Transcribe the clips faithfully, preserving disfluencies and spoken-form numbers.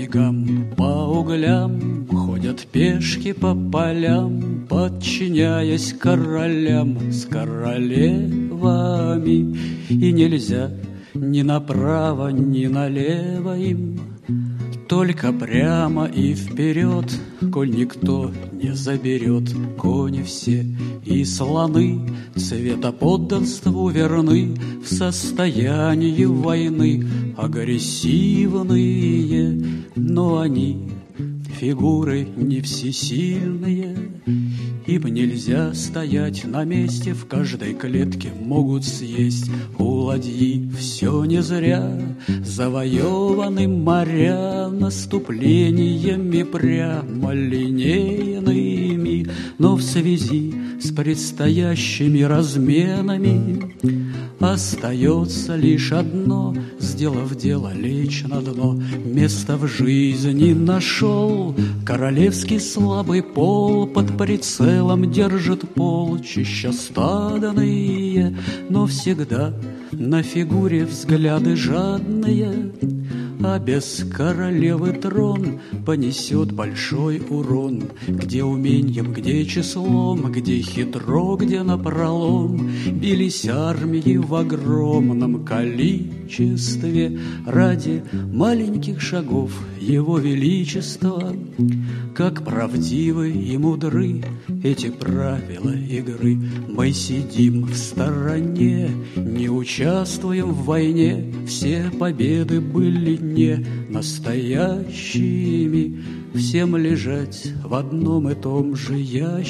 снегам, по углям ходят пешки по полям, подчиняясь королям с королевами. И нельзя ни направо, ни налево им, только прямо и вперед, коль никто не заберет. Кони все и слоны цвета подданству верны, в состоянии войны агрессивные, но они фигуры не всесильные. Им нельзя стоять на месте, в каждой клетке могут съесть. У ладьи все не зря, завоеваны моря наступлениями прямолинейными, но в связи с предстоящими разменами остается лишь одно: сделав дело, лечь на дно. Место в жизни нашел королевский слабый пол, под прицелом держит полчища стаданные, но всегда на фигуре взгляды жадные, а без королевы трон понесет большой урон. Где уменьем, где числом, где хитро, где напролом бились армии в огромном количестве ради маленьких шагов его величества. Как правдивы и мудры эти правила игры. Мы сидим в стороне, не участвуем в войне, все победы были не настоящими. Всем лежать в одном и том же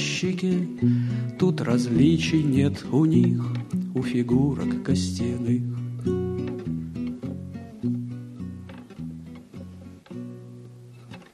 ящике, тут различий нет у них, у фигурок костяных.